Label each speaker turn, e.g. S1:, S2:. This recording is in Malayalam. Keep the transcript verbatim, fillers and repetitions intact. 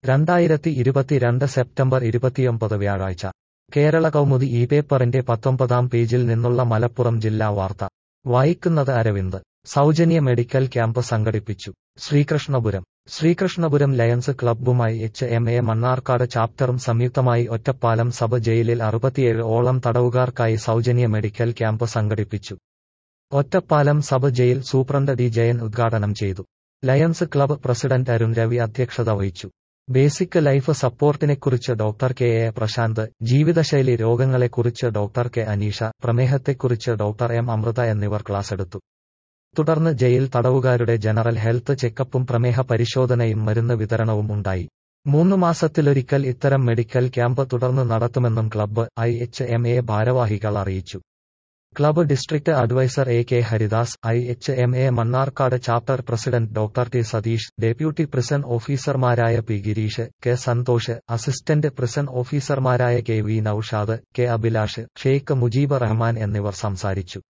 S1: രണ്ടായിരത്തി ഇരുപത്തിരണ്ട് സെപ്റ്റംബർ ഇരുപത്തിയൊമ്പത് വ്യാഴാഴ്ച കേരള കൗമുദി ഈ പേപ്പറിന്റെ പത്തൊമ്പതാം പേജിൽ നിന്നുള്ള മലപ്പുറം ജില്ലാ വാർത്ത വായിക്കുന്നത് അരവിന്ദ്. സൗജന്യ മെഡിക്കൽ ക്യാമ്പ് സംഘടിപ്പിച്ചു. ശ്രീകൃഷ്ണപുരം ശ്രീകൃഷ്ണപുരം ലയൺസ് ക്ലബ്ബുമായി എച്ച് എം എ മണ്ണാർക്കാട് ചാപ്റ്ററും സംയുക്തമായി ഒറ്റപ്പാലം സബ് ജയിലിൽ അറുപത്തിയേഴ് ഓളം തടവുകാർക്കായി സൗജന്യ മെഡിക്കൽ ക്യാമ്പ് സംഘടിപ്പിച്ചു. Ottapalam sub jail superintendent D Jayan ഉദ്ഘാടനം ചെയ്തു. Lions club president Arun Ravi അധ്യക്ഷത വഹിച്ചു. ബേസിക് ലൈഫ് സപ്പോർട്ടിനെക്കുറിച്ച് ഡോക്ടർ കെ എ പ്രശാന്ത്, ജീവിതശൈലി രോഗങ്ങളെക്കുറിച്ച് ഡോക്ടർ കെ അനീഷ, പ്രമേഹത്തെക്കുറിച്ച് ഡോക്ടർ എം അമൃത എന്നിവർ ക്ലാസെടുത്തു. തുടർന്ന് ജയിൽ തടവുകാരുടെ ജനറൽ ഹെൽത്ത് ചെക്കപ്പും പ്രമേഹ പരിശോധനയും മരുന്ന് വിതരണവും ഉണ്ടായി. മൂന്ന് മാസത്തിലൊരിക്കൽ ഇത്തരം മെഡിക്കൽ ക്യാമ്പ് തുടർന്ന് നടത്തുമെന്നും club I H M A ഭാരവാഹികൾ അറിയിച്ചു. Club district adviser A K Haridas, I H M A Mannarkkad chapter president doctor T Satheesh, deputy prison ഓഫീസർമാരായ P Gireesh, K Santhosh, assistant prison ഓഫീസർമാരായ K V Noushad, K Abhilash, Sheikh Mujeeb Rahman എന്നിവർ സംസാരിച്ചു.